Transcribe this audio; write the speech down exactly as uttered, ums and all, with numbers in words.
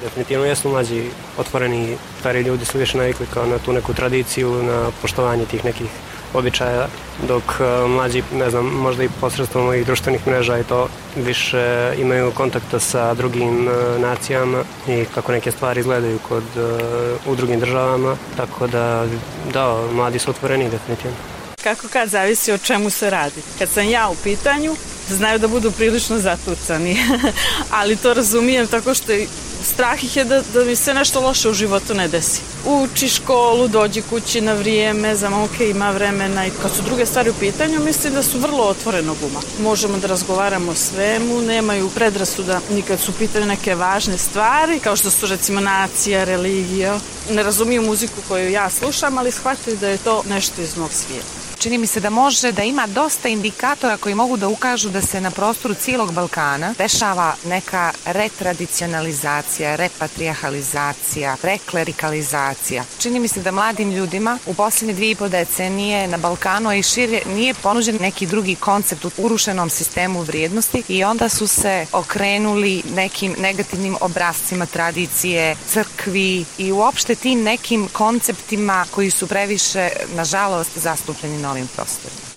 Definitivno jesu mlađi otvoreni, stari ljudi su više navikli kao na tu neku tradiciju, na poštovanje tih nekih običaja, dok mlađi, ne znam, možda i posredstvom ovih društvenih mreža i to više imaju kontakta sa drugim nacijama i kako neke stvari izgledaju kod, u drugim državama, tako da, da, mladi su otvoreni definitivno. Kako kad zavisi o čemu se radi. Kad sam ja u pitanju, znaju da budu prilično zatucani, ali to razumijem tako što strah ih je da, da mi se nešto loše u životu ne desi. Uči školu, dođi kući na vrijeme, za momke ima vremena i kad su druge stvari u pitanju, mislim da su vrlo otvorenog uma. Možemo da razgovaramo o svemu, nemaju predrasuda ni kad su u pitanju neke važne stvari, kao što su recimo nacija, religija. Ne razumiju muziku koju ja slušam, ali shvataju da je to nešto iz mog svijeta. Čini mi se da može da ima dosta indikatora koji mogu da ukažu da se na prostoru cijelog Balkana dešava neka retradicionalizacija, repatrijahalizacija, reklerikalizacija. Čini mi se da mladim ljudima u posljednje dvije i po decenije na Balkanu, a i šire, nije ponuđen neki drugi koncept u urušenom sistemu vrijednosti i onda su se okrenuli nekim negativnim obrascima tradicije, crkvi i uopšte tim nekim konceptima koji su previše, nažalost, zastupljeni na ovim prostorima.